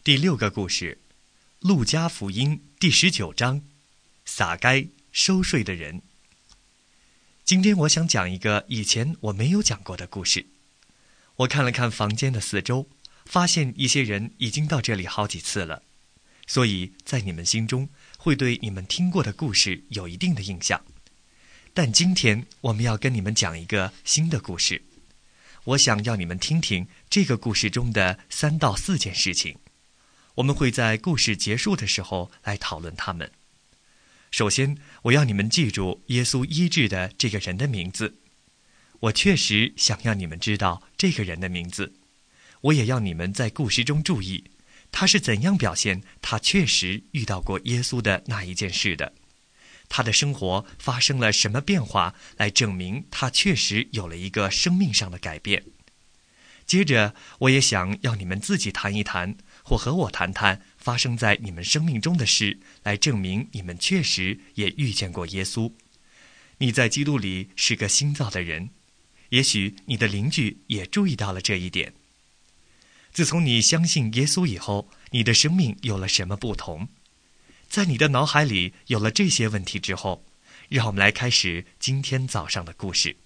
第6个故事，路加福音第19章，撒该收税的人。今天我想讲一个以前我没有讲过的故事。我看了看房间的四周，发现一些人已经到这里好几次了，所以在你们心中会对你们听过的故事有一定的印象。但今天我们要跟你们讲一个新的故事，我想要你们听听这个故事中的3到4件事情。我们会在故事结束的时候来讨论它们。首先，我要你们记住耶稣医治的这个人的名字。我确实想要你们知道这个人的名字。我也要你们在故事中注意，他是怎样表现他确实遇到过耶稣的那一件事的。他的生活发生了什么变化，来证明他确实有了一个生命上的改变。接着，我也想要你们自己谈一谈，或和我谈谈发生在你们生命中的事，来证明你们确实也遇见过耶稣。你在基督里是个新造的人，也许你的邻居也注意到了这一点。自从你相信耶稣以后，你的生命有了什么不同？在你的脑海里有了这些问题之后，让我们来开始今天早上的故事。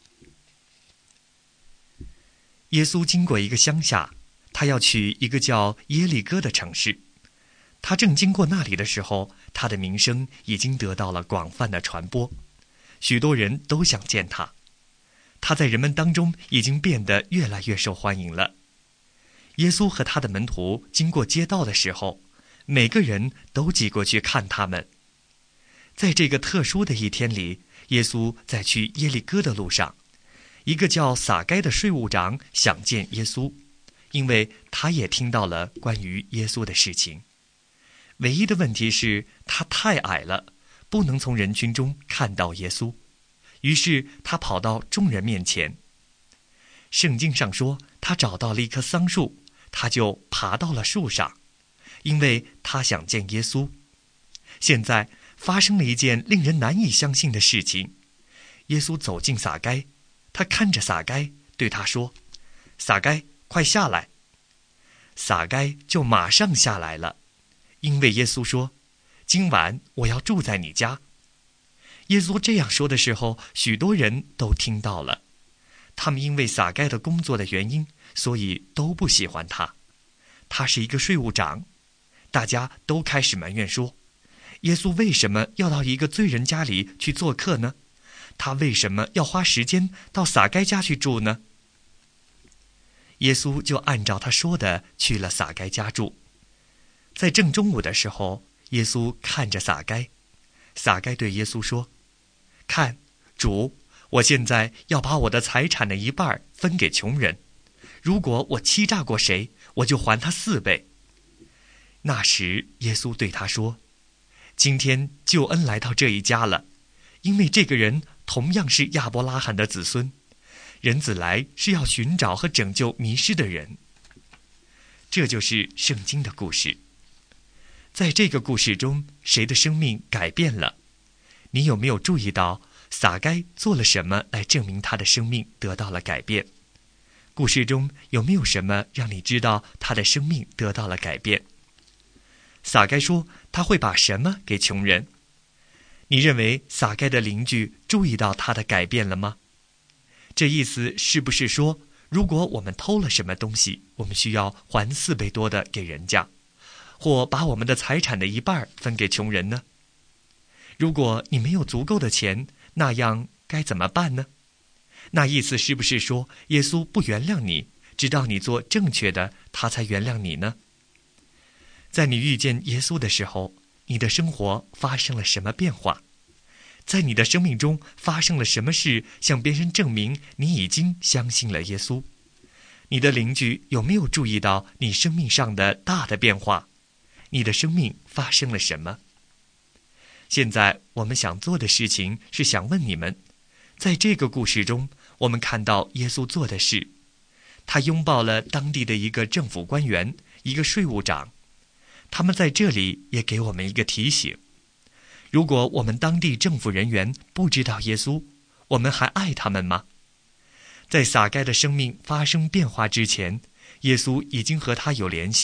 耶稣经过一个乡下，他要去一个叫耶利哥的城市。他正经过那里的时候，他的名声已经得到了广泛的传播，许多人都想见他。他在人们当中已经变得越来越受欢迎了。耶稣和他的门徒经过街道的时候，每个人都挤过去看他们。在这个特殊的一天里，耶稣在去耶利哥的路上，一个叫撒该的税务长想见耶稣，因为他也听到了关于耶稣的事情。唯一的问题是他太矮了，不能从人群中看到耶稣，于是他跑到众人面前。圣经上说，他找到了一棵桑树，他就爬到了树上，因为他想见耶稣。现在发生了一件令人难以相信的事情。耶稣走进撒该，他看着撒该，对他说：“撒该，快下来。”撒该就马上下来了，因为耶稣说：“今晚我要住在你家。”耶稣这样说的时候，许多人都听到了。他们因为撒该的工作的原因，所以都不喜欢他。他是一个税务长，大家都开始埋怨说：“耶稣为什么要到一个罪人家里去做客呢？他为什么要花时间到撒该家去住呢？”耶稣就按照他说的去了撒该家住。在正中午的时候，耶稣看着撒该，撒该对耶稣说：“看，主，我现在要把我的财产的一半分给穷人。如果我欺诈过谁，我就还他4倍。”那时耶稣对他说：“今天救恩来到这一家了，因为这个人同样是亚伯拉罕的子孙。人子来是要寻找和拯救迷失的人。”这就是圣经的故事。在这个故事中，谁的生命改变了？你有没有注意到撒该做了什么来证明他的生命得到了改变？故事中有没有什么让你知道他的生命得到了改变？撒该说他会把什么给穷人？你认为撒该的邻居注意到他的改变了吗？这意思是不是说，如果我们偷了什么东西，我们需要还4倍多的给人家，或把我们的财产的一半分给穷人呢？如果你没有足够的钱，那样该怎么办呢？那意思是不是说，耶稣不原谅你，直到你做正确的，他才原谅你呢？在你遇见耶稣的时候，你的生活发生了什么变化？在你的生命中发生了什么事，向别人证明你已经相信了耶稣？你的邻居有没有注意到你生命上的大的变化？你的生命发生了什么？现在我们想做的事情是想问你们，在这个故事中，我们看到耶稣做的事。他拥抱了当地的一个政府官员，一个税务长。他们在这里也给我们一个提醒：如果我们当地政府人员不知道耶稣，我们还爱他们吗？在撒该的生命发生变化之前，耶稣已经和他有联系，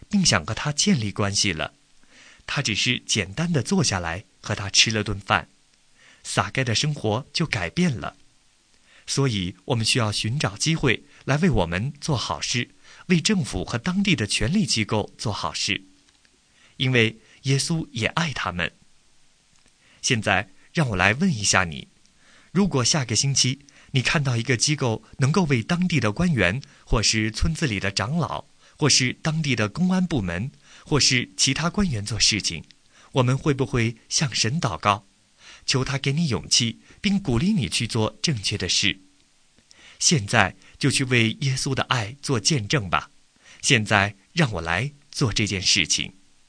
并想和他建立关系了。他只是简单的坐下来和他吃了顿饭，撒该的生活就改变了。所以我们需要寻找机会来为我们做好事，为政府和当地的权力机构做好事，因为耶稣也爱他们。现在让我来问一下你，如果下个星期你看到一个机构能够为当地的官员，或是村子里的长老，或是当地的公安部门，或是其他官员做事情，我们会不会向神祷告，求他给你勇气，并鼓励你去做正确的事？现在就去为耶稣的爱做见证吧。现在让我来做这件事情。